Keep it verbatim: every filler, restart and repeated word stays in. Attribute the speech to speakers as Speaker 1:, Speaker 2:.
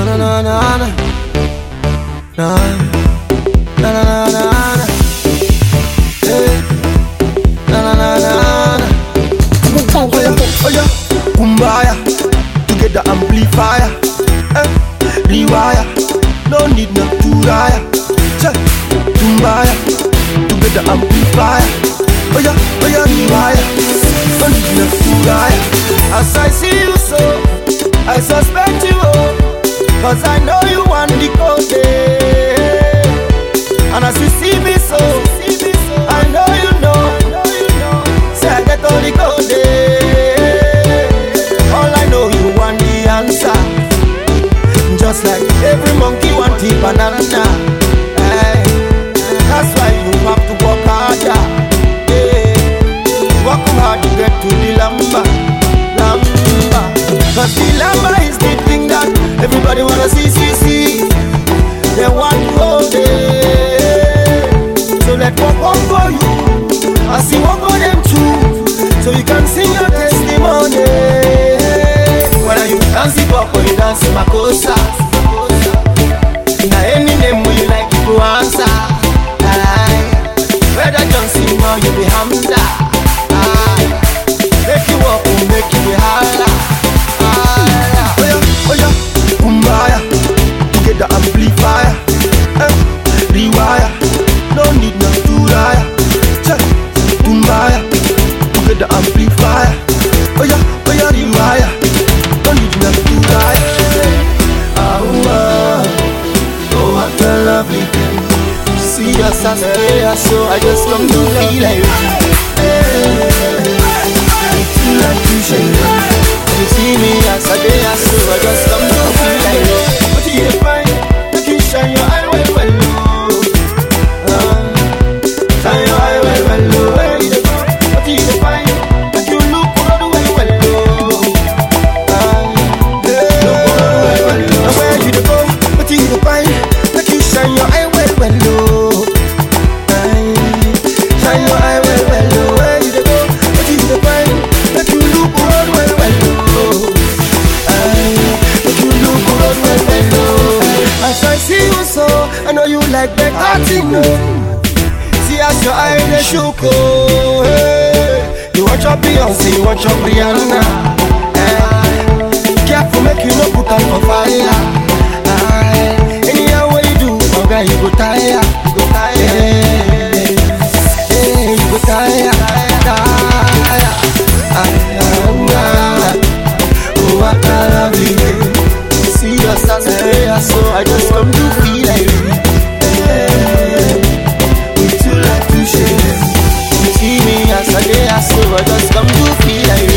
Speaker 1: na na na na na na na na na. Hey. Na na na na na. Oh yeah, oh yeah. Kumbaya, to get the amplifier. Eh, rewire, no need no turaya. Check, kumbaya, to get the amplifier. Oh yeah, oh yeah, rewire, no need no turaya. As I see you so, I suspect you oh, cause I know you want the code. And as you see me so, I know you know, say I get all the code. All I know you want the answer, just like every monkey want the banana. Hey, that's why you have to work harder. Hey, work hard to get to the lamba, lamba. Cause the lamba is the thing that everybody wanna see, see, see. They want to hold it. So let work on for you, I see work on them too, so you can sing your testimony. Whether you dance hip hop or you dance makosa, now any name you like you go answer. Aye. Whether Johnson or you be Hamza, aye. Make you up or make you be holla. Aye. Oh yeah, oh yeah, kumbaya, to get the amplifier. Eh, rewire, no need no turaya. Check, kumbaya, to get the amplifier. Oh yeah, oh yeah, rewire, no need no turaya. Ah, oh, oh, what a lovely thing. See us as a day, so I just come to feel like hey, like you shake. You see me as a day, so I just come to feel like what you find, make you shine your eye well, well, low. Um, shine your eye well, well, low. Where you go? What you find, make you look all the way, well, low. Um, look all the way, well, low. Where you go? What you find, make you shine your eye well, well, low. Shine your eye well, well, low. Where you go? What you find, make you look all the way, well, low. Make you look all the way, well, low. As I see you so, I know you like that acting, no. See as your eye they shook, oh, hey. You watch your Beyonce, you watch your Rihanna, hey. Careful, make you no put on for fire, hey. Anyhow what you do, oh girl, you go tire, you go tire, hey. Hey, you go tire, tire, tire. Oh, what a lovely day. See us as a prayer, so I just come to feel like you. Hey, we too like to share. You see me as a day, so I just come to feel like